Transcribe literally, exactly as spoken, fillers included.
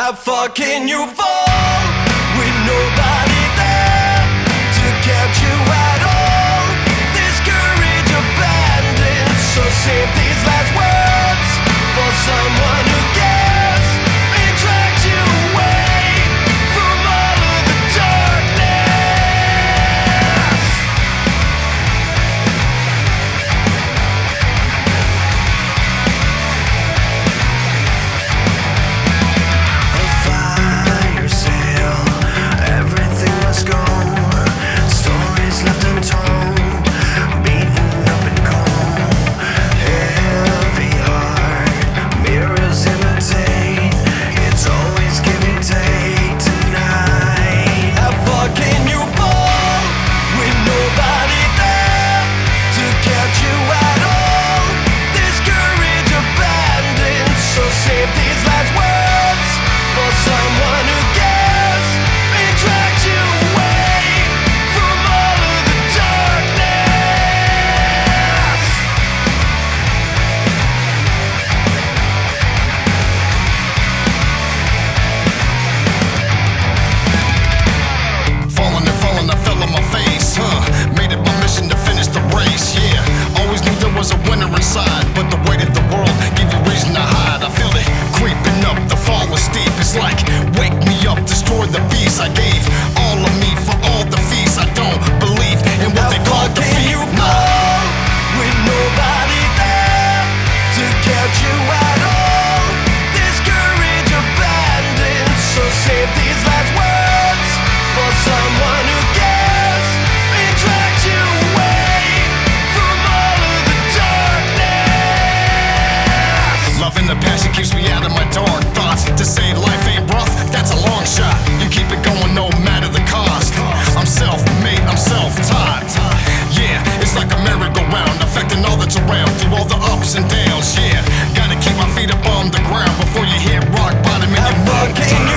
How far can you fall with nobody there to catch you at all? This courage abandoned, so save these last words for someone who cares and dragged you away from all of the darkness. A fire sale, everything must go. Stories left untold, beaten up and cold. Heavy heart, mirrors imitate. It's always give and take tonight. How far can you fall with nobody there to catch you at all? This courage abandoned, so save these last words for someone who cares and dragged you away from all of the darkness. Falling and falling, I fell on my face, huh? Made it my mission to finish the race, yeah. Always knew there was a winner inside, but the weight of the world gave you reason to hide. I feel it creeping up, the fall is steep. It's like, wake me up, destroy the beast. I gave all of me for all the feast. I don't believe in what they call How far can defeat. you Nah. fall with nobody there to catch you at all? This courage abandoned, so save these last words for someone who cares and dragged you away from all of the darkness. Love and the passion keeps me out of my dark thoughts. To say life ain't rough, that's a long shot. You keep it going no matter the cost. I'm self-made, I'm self-taught. Yeah, it's like a merry-go-round, affecting all that's around through all the ups and downs. Yeah, gotta keep my feet up on the ground before you hit rock bottom and How you far move. can you